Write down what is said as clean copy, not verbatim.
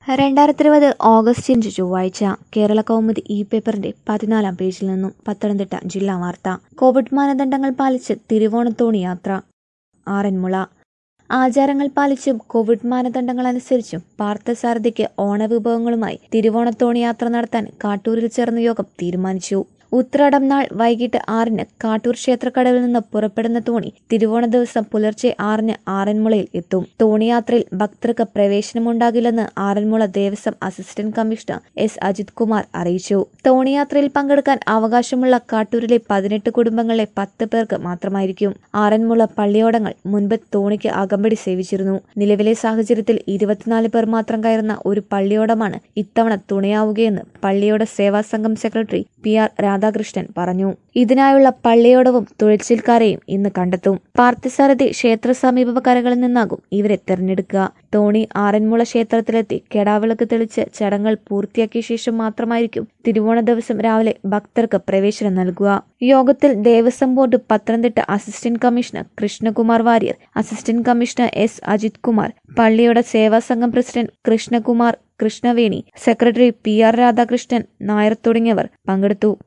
2020 August 5 ചൊവ്വാഴ്ച കേരള കൗമുദി പേപ്പറിന്റെ 14-ാം പേജിൽ നിന്നും പത്തനംതിട്ട ജില്ലാ വാർത്ത. കോവിഡ് മാനദണ്ഡങ്ങൾ പാലിച്ച് തിരുവോണത്തോണി യാത്ര. ആറന്മുള. ആചാരങ്ങൾ പാലിച്ചും കോവിഡ് മാനദണ്ഡങ്ങൾ അനുസരിച്ചും പാർത്ഥസാരഥിക്ക് ഓണവിഭവങ്ങളുമായി തിരുവോണത്തോണി യാത്ര നടത്താൻ കാട്ടൂരിൽ ചേർന്ന യോഗം തീരുമാനിച്ചു. ഉത്രാടം നാൾ വൈകിട്ട് 6-ന് കാട്ടൂർ ക്ഷേത്രക്കടവിൽ നിന്ന് പുറപ്പെടുന്ന തോണി തിരുവോണ ദിവസം പുലർച്ചെ 6-ന് ആറന്മുളയിൽ എത്തും. തോണിയാത്രയിൽ ഭക്തർക്ക് പ്രവേശനമുണ്ടാകില്ലെന്ന് Aranmula Devaswom assistant commissioner S Ajith Kumar അറിയിച്ചു. തോണിയാത്രയിൽ പങ്കെടുക്കാൻ അവകാശമുള്ള കാട്ടൂരിലെ 18 കുടുംബങ്ങളിലെ 10 പേർക്ക് മാത്രമായിരിക്കും. ആറന്മുള പള്ളിയോടങ്ങൾ മുൻപ് തോണിക്ക് അകമ്പടി സേവിച്ചിരുന്നു. നിലവിലെ സാഹചര്യത്തിൽ 24 പേർ മാത്രം കയറുന്ന ഒരു പള്ളിയോടമാണ് ഇത്തവണ തുണയാവുകയെന്ന് പള്ളിയോട സേവാ സംഘം സെക്രട്ടറി PR രാധാകൃഷ്ണൻ പറഞ്ഞു. ഇതിനായുള്ള പള്ളിയോടവും തുഴച്ചിൽക്കാരെയും ഇന്ന് കണ്ടെത്തും. പാർത്ഥസാരഥി ക്ഷേത്ര സമീപ കരകളിൽ നിന്നാകും ഇവരെ തെരഞ്ഞെടുക്കുക. തോണി ആറന്മുള ക്ഷേത്രത്തിലെത്തി കെടാവിളക്ക് തെളിച്ച് ചടങ്ങുകൾ പൂർത്തിയാക്കിയ ശേഷം മാത്രമായിരിക്കും തിരുവോണ ദിവസം രാവിലെ ഭക്തർക്ക് പ്രവേശനം നൽകുക. യോഗത്തിൽ Devaswom board Pathanamthitta assistant commissioner Krishnakumar Warrier, assistant commissioner S Ajith Kumar, Palliyoda Seva Sangham president Krishnakumar Krishnaveni, secretary PR Radhakrishnan Nair തുടങ്ങിയവർ പങ്കെടുത്തു.